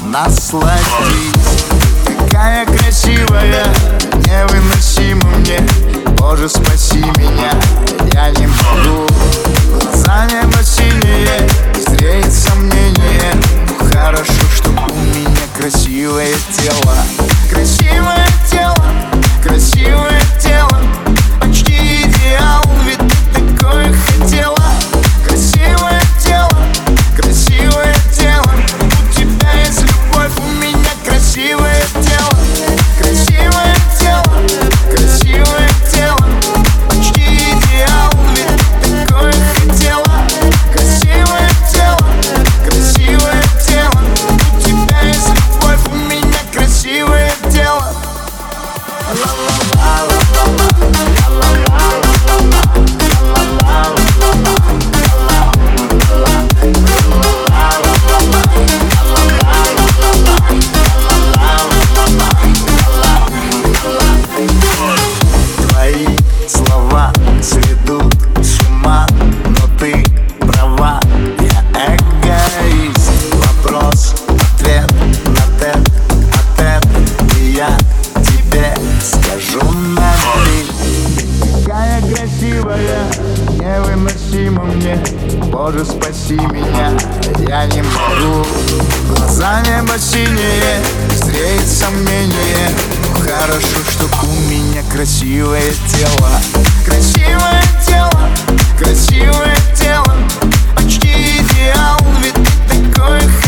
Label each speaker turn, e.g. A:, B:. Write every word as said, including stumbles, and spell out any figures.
A: насладись. Такая красивая, невыносима мне. Боже, спаси меня, я не могу. Глаза небо синие, зреет сомнение. Хорошо, что у меня красивое тело. Красивое тело, красивое тело, почти идеал, ведь ты такое хотела. Красивое тело, красивое тело, у тебя есть любовь, у меня красивое тело. Красивое тело, красивое тело, почти идеал, ведь ты такое хотела. Красивое тело, красивое тело, у тебя есть любовь, у меня красивое тело. Твои слова сведут с ума, но ты права, я эгоист. Вопрос, ответ на тет, а тет, и я тебе скажу на ты. Какая красивая, невыносима мне. Боже, спаси меня, я не могу. Глаза небо синие, зреет сомнение. Хорошо, что у меня красивое тело. Красивое тело, красивое тело, почти идеал, ведь ты такой.